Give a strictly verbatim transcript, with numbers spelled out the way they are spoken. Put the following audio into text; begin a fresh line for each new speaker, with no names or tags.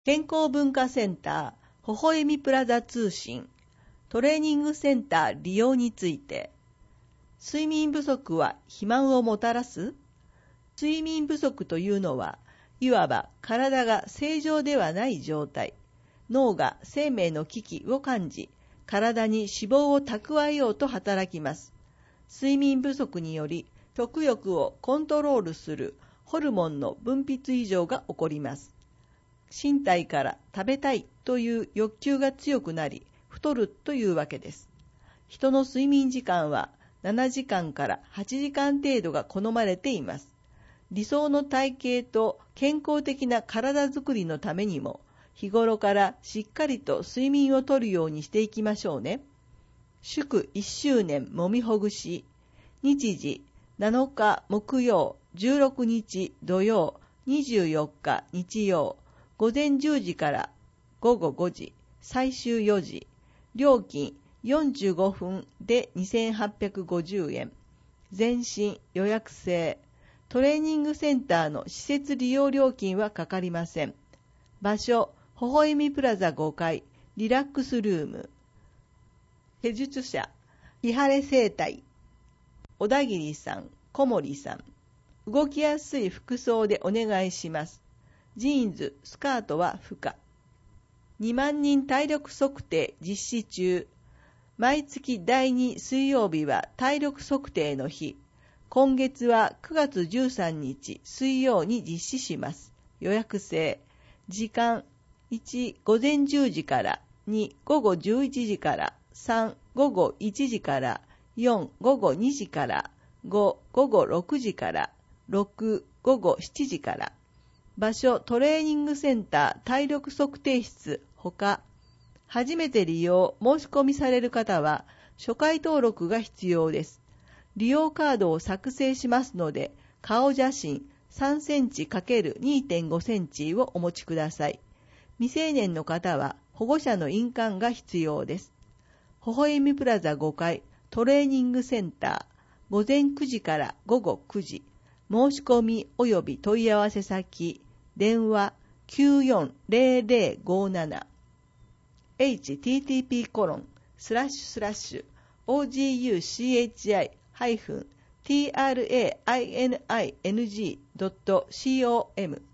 健康文化センター、ほほえみプラザ通信、トレーニングセンター利用について、睡眠不足は肥満をもたらす？睡眠不足というのは、いわば体が正常ではない状態、脳が生命の危機を感じ、体に脂肪を蓄えようと働きます。睡眠不足により、食欲をコントロールするホルモンの分泌異常が起こります。身体から食べたいという欲求が強くなり、太るというわけです。人の睡眠時間はななじかんからはちじかん程度が好まれています。理想の体型と健康的な体づくりのためにも、日頃からしっかりと睡眠をとるようにしていきましょうね。祝いっしゅうねんもみほぐし、日時なのか木曜、じゅうろくにち土曜、にじゅうよっか日曜、午前じゅうじからごごごじ、最終よじ、料金よんじゅうごふんでにせんはっぴゃくごじゅうえん、全身予約制、トレーニングセンターの施設利用料金はかかりません。場所、ほほえみプラザごかい、リラックスルーム。施術者、日晴れ生態。小田切さん、小森さん。動きやすい服装でお願いします。ジーンズ、スカートは不可。にまんにん体力測定実施中。毎月だいに水曜日は体力測定の日。今月はくがつじゅうさんにち水曜に実施します。予約制。時間いち、午前じゅうじからに、午後じゅういちじからさん、午後いちじからよん、午後にじからご、午後ろくじからろく、午後しちじから。場所、トレーニングセンター体力測定室ほか。初めて利用、申し込みされる方は初回登録が必要です。利用カードを作成しますので、顔写真さんセンチ ×にてんご センチをお持ちください。未成年の方は保護者の印鑑が必要です。ほほえみプラザごかいトレーニングセンター、午前くじからごごくじ。申し込み及び問い合わせ先、電話 きゅうよんゼロゼロごなな エイチティーティーピーコロンスラッシュスラッシュオージーユーシーエイチアイハイフンティーアールエーアイエヌアイエヌジードットコム